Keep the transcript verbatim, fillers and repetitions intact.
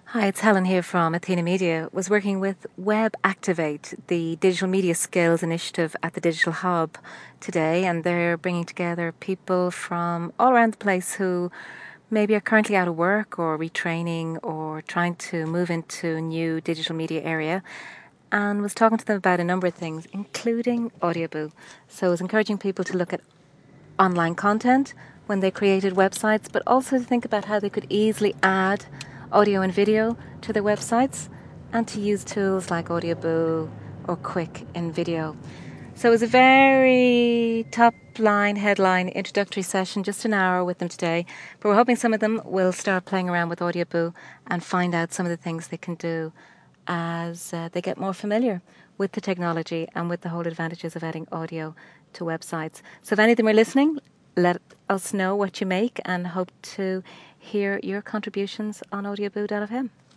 Hi, it's Helen here from Athena Media. Was working with Web Activate, the digital media skills initiative at the Digital Hub today, and they're bringing together people from all around the place who maybe are currently out of work or retraining or trying to move into a new digital media area, and was talking to them about a number of things, including Audioboo. So I was encouraging people to look at online content when they created websites, but also to think about how they could easily add audio and video to their websites and to use tools like Audioboo or Quick in video. So it was a very top line, headline, introductory session, just an hour with them today. But we're hoping some of them will start playing around with Audioboo and find out some of the things they can do as uh, they get more familiar with the technology and with the whole advantages of adding audio to websites. So if any of them are listening, let us know what you make and hope to hear your contributions on audioboo dot f m.